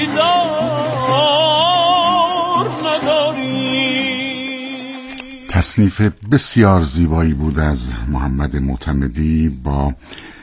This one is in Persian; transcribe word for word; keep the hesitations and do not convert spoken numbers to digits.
تصنیف بسیار زیبایی بود از محمد معتمدی با